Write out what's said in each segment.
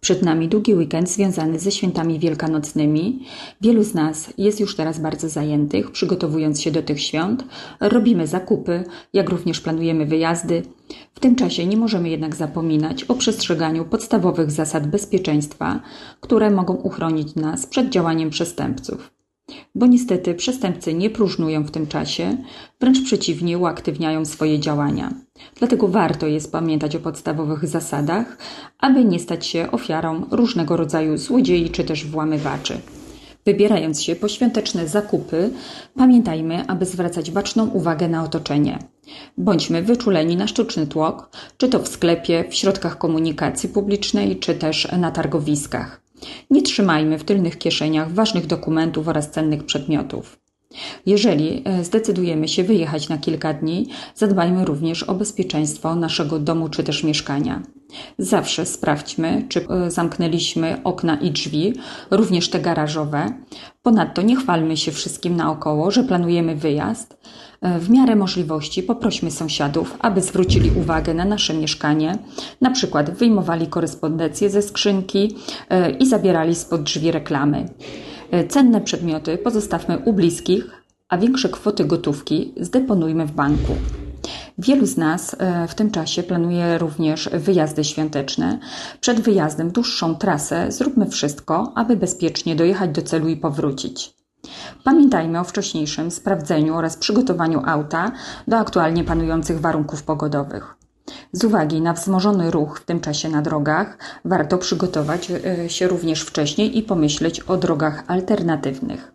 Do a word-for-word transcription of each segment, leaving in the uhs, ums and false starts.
Przed nami długi weekend związany ze świętami wielkanocnymi. Wielu z nas jest już teraz bardzo zajętych, przygotowując się do tych świąt. Robimy zakupy, jak również planujemy wyjazdy. W tym czasie nie możemy jednak zapominać o przestrzeganiu podstawowych zasad bezpieczeństwa, które mogą uchronić nas przed działaniem przestępców. Bo niestety przestępcy nie próżnują w tym czasie, wręcz przeciwnie, uaktywniają swoje działania. Dlatego warto jest pamiętać o podstawowych zasadach, aby nie stać się ofiarą różnego rodzaju złodziei czy też włamywaczy. Wybierając się po świąteczne zakupy, pamiętajmy, aby zwracać baczną uwagę na otoczenie. Bądźmy wyczuleni na sztuczny tłok, czy to w sklepie, w środkach komunikacji publicznej, czy też na targowiskach. Nie trzymajmy w tylnych kieszeniach ważnych dokumentów oraz cennych przedmiotów. Jeżeli zdecydujemy się wyjechać na kilka dni, zadbajmy również o bezpieczeństwo naszego domu czy też mieszkania. Zawsze sprawdźmy, czy zamknęliśmy okna i drzwi, również te garażowe. Ponadto nie chwalmy się wszystkim naokoło, że planujemy wyjazd. W miarę możliwości poprośmy sąsiadów, aby zwrócili uwagę na nasze mieszkanie, na przykład wyjmowali korespondencję ze skrzynki i zabierali spod drzwi reklamy. Cenne przedmioty pozostawmy u bliskich, a większe kwoty gotówki zdeponujmy w banku. Wielu z nas w tym czasie planuje również wyjazdy świąteczne. Przed wyjazdem w dłuższą trasę zróbmy wszystko, aby bezpiecznie dojechać do celu i powrócić. Pamiętajmy o wcześniejszym sprawdzeniu oraz przygotowaniu auta do aktualnie panujących warunków pogodowych. Z uwagi na wzmożony ruch w tym czasie na drogach, warto przygotować się również wcześniej i pomyśleć o drogach alternatywnych.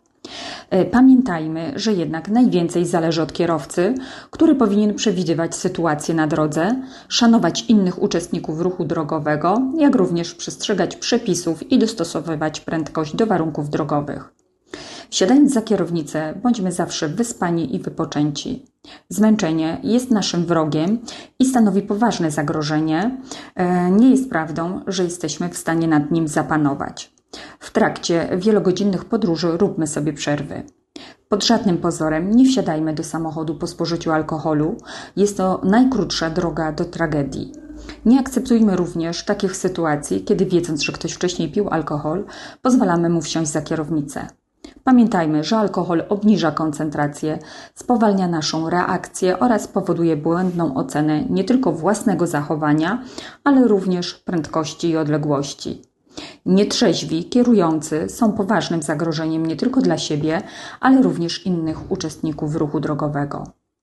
Pamiętajmy, że jednak najwięcej zależy od kierowcy, który powinien przewidywać sytuację na drodze, szanować innych uczestników ruchu drogowego, jak również przestrzegać przepisów i dostosowywać prędkość do warunków drogowych. Wsiadając za kierownicę, bądźmy zawsze wyspani i wypoczęci. Zmęczenie jest naszym wrogiem i stanowi poważne zagrożenie. Nie jest prawdą, że jesteśmy w stanie nad nim zapanować. W trakcie wielogodzinnych podróży róbmy sobie przerwy. Pod żadnym pozorem nie wsiadajmy do samochodu po spożyciu alkoholu. Jest to najkrótsza droga do tragedii. Nie akceptujmy również takich sytuacji, kiedy wiedząc, że ktoś wcześniej pił alkohol, pozwalamy mu wsiąść za kierownicę. Pamiętajmy, że alkohol obniża koncentrację, spowalnia naszą reakcję oraz powoduje błędną ocenę nie tylko własnego zachowania, ale również prędkości i odległości. Nietrzeźwi kierujący są poważnym zagrożeniem nie tylko dla siebie, ale również innych uczestników ruchu drogowego.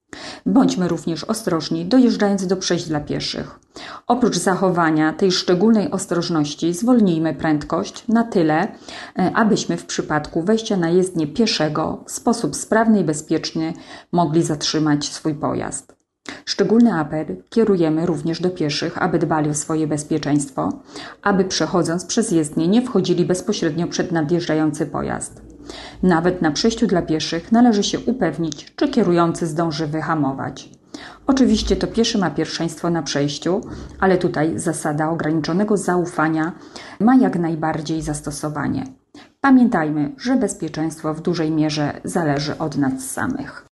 Bądźmy również ostrożni, dojeżdżając do przejść dla pieszych. Oprócz zachowania tej szczególnej ostrożności zwolnijmy prędkość na tyle, abyśmy w przypadku wejścia na jezdnię pieszego w sposób sprawny i bezpieczny mogli zatrzymać swój pojazd. Szczególny apel kierujemy również do pieszych, aby dbali o swoje bezpieczeństwo, aby przechodząc przez jezdnię nie wchodzili bezpośrednio przed nadjeżdżający pojazd. Nawet na przejściu dla pieszych należy się upewnić, czy kierujący zdąży wyhamować. Oczywiście to pieszy ma pierwszeństwo na przejściu, ale tutaj zasada ograniczonego zaufania ma jak najbardziej zastosowanie. Pamiętajmy, że bezpieczeństwo w dużej mierze zależy od nas samych.